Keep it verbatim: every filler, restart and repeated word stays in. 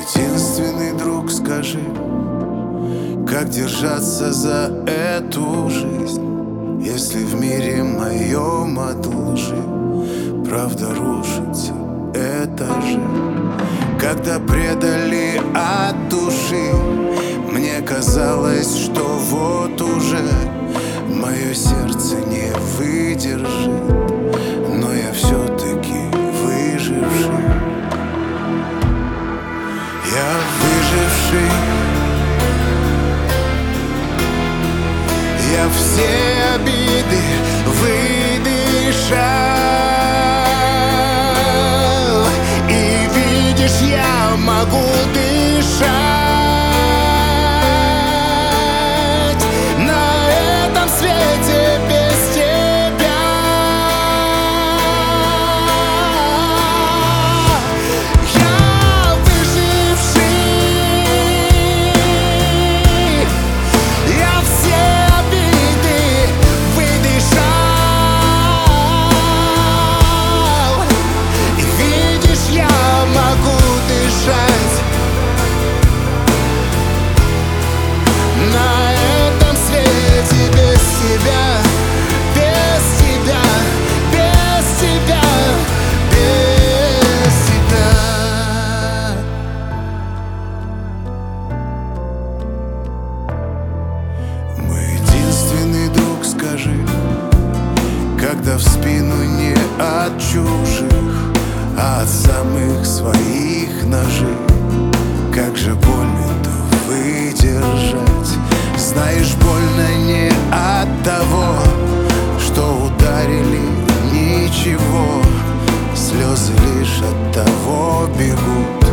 единственный друг, скажи, как держаться за эту жизнь, если в мире моем от лжи правда рушится этажи. Когда предали от души, мне казалось, что вот уже мое сердце не выдержит, но я все-таки выживший. Я выживший. Я все обиды выдышал, и видишь, я могу дышать на этом свете без тебя. Я выживший. Я все обиды выдышал, и видишь, я могу дышать на этом свете без тебя, без тебя, без тебя, без тебя. Мой единственный друг, скажи, когда в спину не от чужих, а от самых своих ножей, как же больно-то выдержать. Знаешь, больно не от того, что ударили, ничего, слезы лишь от того бегут,